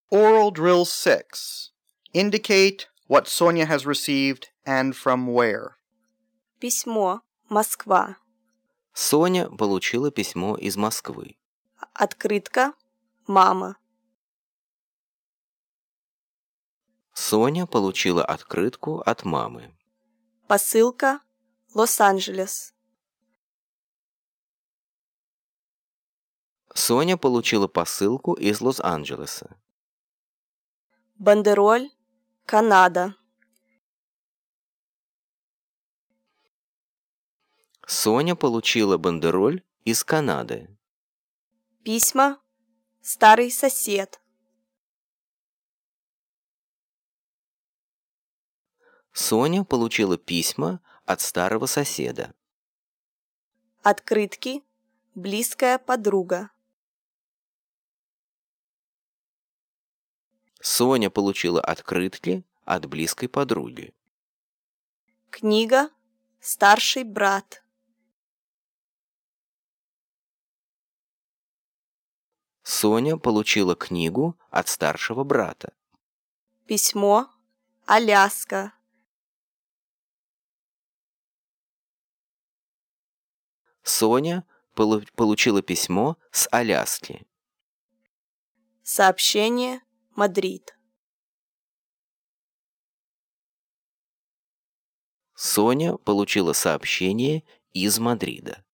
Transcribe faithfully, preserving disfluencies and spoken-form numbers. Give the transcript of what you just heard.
Oral Drill six. Indicate what Sonia has received and from where. Письмо. Москва. Соня получила письмо из Москвы. Открытка. Мама. Соня получила открытку от мамы. Посылка. Лос-Анджелес. Соня получила посылку из Лос-Анджелеса. Бандероль. Канада. Соня получила бандероль из Канады. Письма. Старый сосед. Соня получила письма от старого соседа. Открытки. Близкая подруга. Соня получила открытки от близкой подруги. Книга. Старший брат. Соня получила книгу от старшего брата. Письмо. Аляска. Соня полу- получила письмо с Аляски. Сообщение. Мадрид. Соня получила сообщение из Мадрида.